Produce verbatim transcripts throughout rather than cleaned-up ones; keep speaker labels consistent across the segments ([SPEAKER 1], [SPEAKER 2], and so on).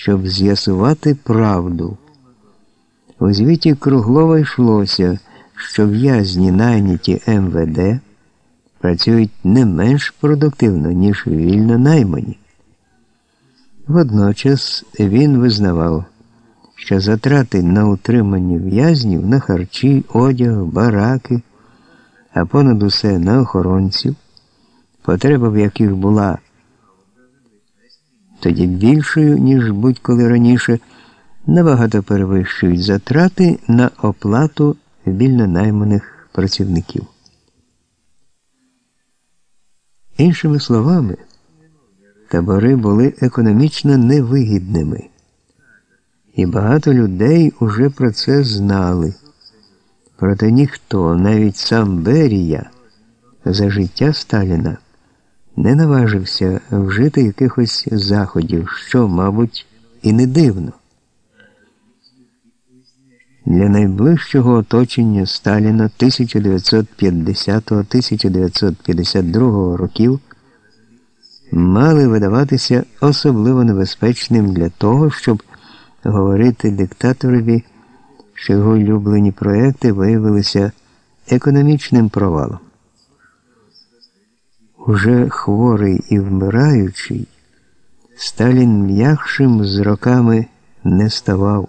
[SPEAKER 1] щоб з'ясувати правду. У звіті Круглова йшлося, що в'язні, найняті ем ве де, працюють не менш продуктивно, ніж вільно наймані. Водночас він визнавав, що затрати на утримання в'язнів, на харчі, одяг, бараки, а понад усе на охоронців, потреба в яких була тоді більшою, ніж будь-коли раніше, набагато перевищують затрати на оплату вільно найманих працівників. Іншими словами, табори були економічно невигідними. І багато людей уже про це знали. Проте ніхто, навіть сам Берія, за життя Сталіна, не наважився вжити якихось заходів, що, мабуть, і не дивно. Для найближчого оточення Сталіна тисяча дев'ятсот п'ятдесятого - тисяча дев'ятсот п'ятдесят другого років мали видаватися особливо небезпечним для того, щоб говорити диктаторові, що його улюблені проекти виявилися економічним провалом. Уже хворий і вмираючий, Сталін м'якшим з роками не ставав.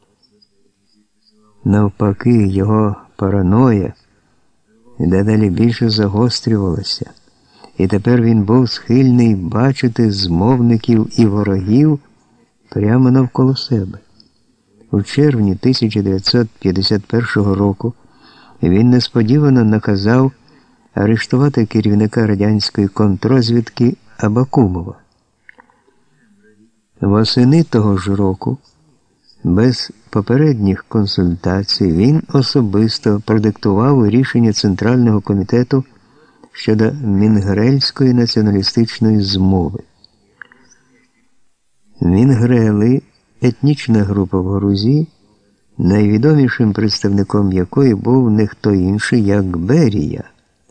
[SPEAKER 1] Навпаки, його параноя дедалі більше загострювалася, і тепер він був схильний бачити змовників і ворогів прямо навколо себе. У червні тисяча дев'ятсот п'ятдесят першого року він несподівано наказав арештувати керівника радянської контррозвідки Абакумова. Восени того ж року, без попередніх консультацій, він особисто продиктував рішення Центрального комітету щодо Мінгрельської націоналістичної змови. Мінгрели – етнічна група в Грузії, найвідомішим представником якої був не хто інший, як Берія.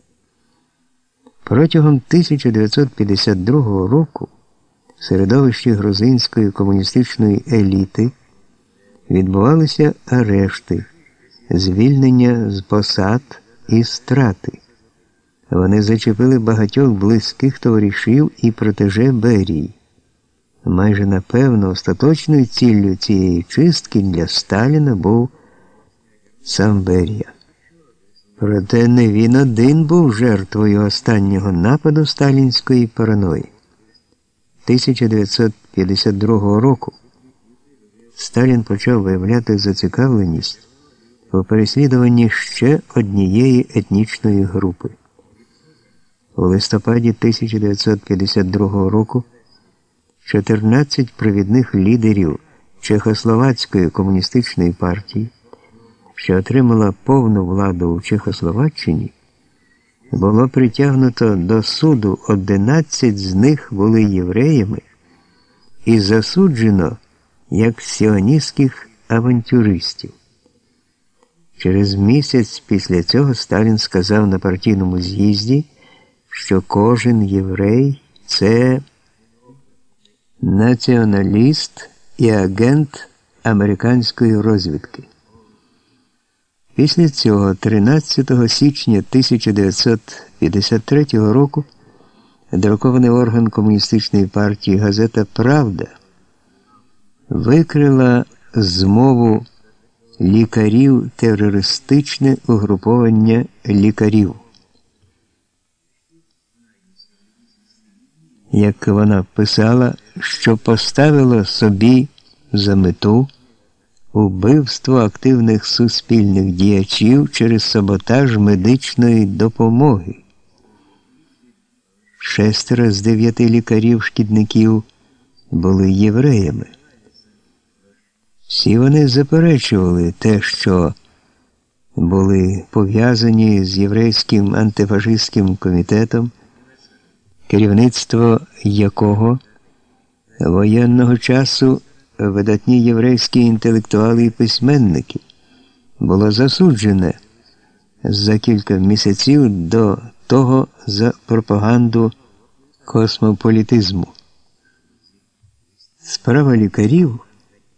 [SPEAKER 1] Протягом тисяча дев'ятсот п'ятдесят другого року в середовищі грузинської комуністичної еліти відбувалися арешти, звільнення з посад і страти. Вони зачепили багатьох близьких товаришів і протеже Берії. Майже напевно остаточною ціллю цієї чистки для Сталіна був сам Берія. Проте не він один був жертвою останнього нападу сталінської параної. тисяча дев'ятсот п'ятдесят другого року Сталін почав виявляти зацікавленість у переслідуванні ще однієї етнічної групи. У листопаді тисяча дев'ятсот п'ятдесят другого року чотирнадцять провідних лідерів Чехословацької комуністичної партії, що отримала повну владу у Чехословаччині, було притягнуто до суду, одинадцять з них були євреями, і засуджено як сіоністських авантюристів. Через місяць після цього Сталін сказав на партійному з'їзді, що кожен єврей – це націоналіст і агент американської розвідки. Після цього тринадцятого січня тисяча дев'ятсот п'ятдесят третього року друкований орган комуністичної партії газета «Правда» викрила змову лікарів терористичне угруповання лікарів. Як вона писала, що поставило собі за мету убивство активних суспільних діячів через саботаж медичної допомоги. Шестеро з дев'яти лікарів-шкідників були євреями. Всі вони заперечували те, що були пов'язані з єврейським антифашистським комітетом, керівництво якого воєнного часу видатні єврейські інтелектуали і письменники було засуджене за кілька місяців до того за пропаганду космополітизму. Справа лікарів